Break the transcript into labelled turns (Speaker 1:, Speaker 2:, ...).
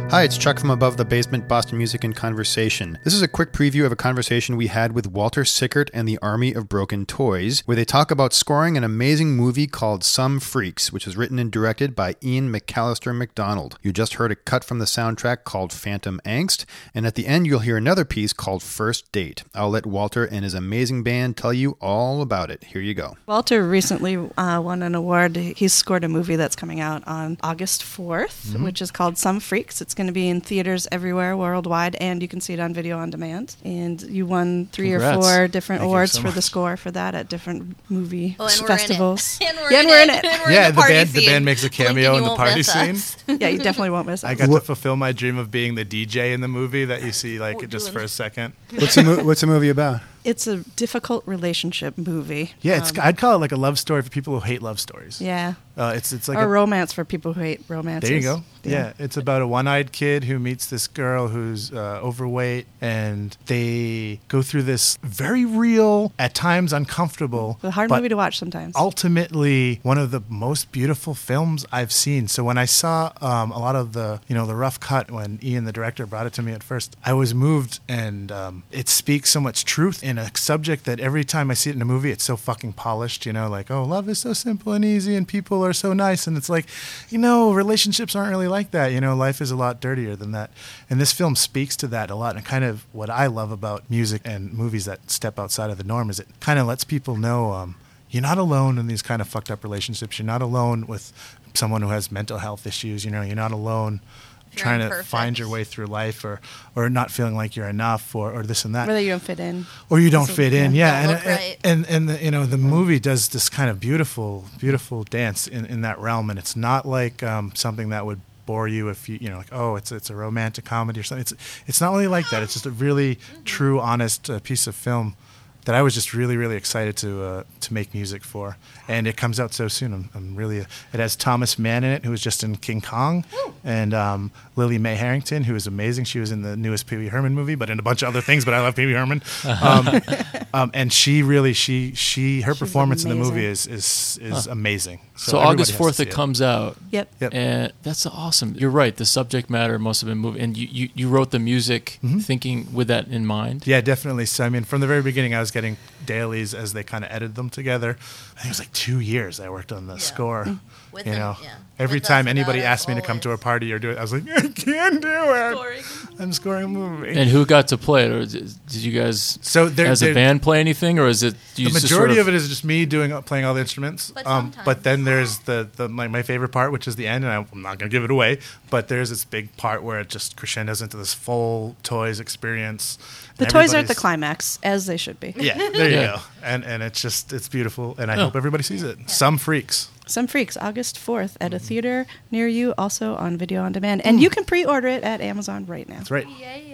Speaker 1: Hi, it's Chuck from Above the Basement, Boston Music and Conversation. This is a quick preview of a conversation we had with Walter Sickert and the Army of Broken Toys, where they talk about scoring an amazing movie called Some Freaks, which is written and directed by Ian McAllister MacDonald. You just heard a cut from the soundtrack called Phantom Angst, and at the end you'll hear another piece called First Date. I'll let Walter and his amazing band tell you all about it. Here you go.
Speaker 2: Walter recently won an award. He's scored a movie that's coming out on August 4th, which is called Some Freaks. It's going to be in theaters everywhere worldwide, and you can see it on video on demand. And you won 3 or 4 different awards for the score for that at different movie festivals.
Speaker 3: And we're in it.
Speaker 4: Yeah, the band makes a cameo in the party scene.
Speaker 2: Yeah, you definitely won't miss it.
Speaker 4: I got to fulfill my dream of being the DJ in the movie that you see just for a second.
Speaker 1: What's the movie about?
Speaker 2: It's a difficult relationship movie.
Speaker 4: Yeah, I'd call it like a love story for people who hate love stories.
Speaker 2: Yeah.
Speaker 4: It's like
Speaker 2: a romance for people who hate romances.
Speaker 4: There you go. Yeah, it's about a one-eyed kid who meets this girl who's overweight, and they go through this very real, at times uncomfortable,
Speaker 2: a hard movie to watch sometimes.
Speaker 4: Ultimately, one of the most beautiful films I've seen. So when I saw a lot of the rough cut when Ian, the director, brought it to me at first, I was moved, and it speaks so much truth in a subject that every time I see it in a movie, it's so fucking polished. Like, oh, love is so simple and easy, and people are so nice, and it's like, relationships aren't really like that. Life is a lot dirtier than that. And this film speaks to that a lot. And kind of what I love about music and movies that step outside of the norm is it kind of lets people know you're not alone in these kind of fucked up relationships. You're not alone with someone who has mental health issues. You're not alone trying to find your way through life or not feeling like you're enough or this and that.
Speaker 2: Whether you don't fit in.
Speaker 4: Or you don't fit in, yeah. And the movie does this kind of beautiful, beautiful dance in that realm. And it's not like something that would bore you if it's a romantic comedy or something. It's not really like that. It's just a really true, honest piece of film that I was just really, really excited to make music for, and it comes out so soon. I'm really. It has Thomas Mann in it, who was just in King Kong, and Lily Mae Harrington, who is amazing. She was in the newest Pee Wee Herman movie, but in a bunch of other things. But I love Pee Wee Herman, and she really her performance in the movie is amazing.
Speaker 5: So August 4th it comes out.
Speaker 2: Yep.
Speaker 5: And that's awesome. You're right. The subject matter must have been moving, and you wrote the music thinking with that in mind.
Speaker 4: Yeah, definitely. So from the very beginning, I was getting dailies as they kind of edited them together. I think it was like 2 years I worked on the score.
Speaker 3: With
Speaker 4: every time anybody asked me to come to a party or do it, I was like, I can't do it. I'm scoring a movie.
Speaker 5: And who got to play it? Or did you guys, as a band, play anything, or is it?
Speaker 4: The majority of it is just me playing all the instruments. But then there's my favorite part, which is the end, and I'm not going to give it away. But there's this big part where it just crescendos into this full toys experience.
Speaker 2: The toys are at the climax, as they should be.
Speaker 4: Yeah, there you go. And it's beautiful, and I hope everybody sees it. Yeah. Some Freaks.
Speaker 2: Some Freaks, August 4th at a theater near you, also on video on demand. And you can pre-order it at Amazon right now.
Speaker 4: That's right.
Speaker 3: Yay.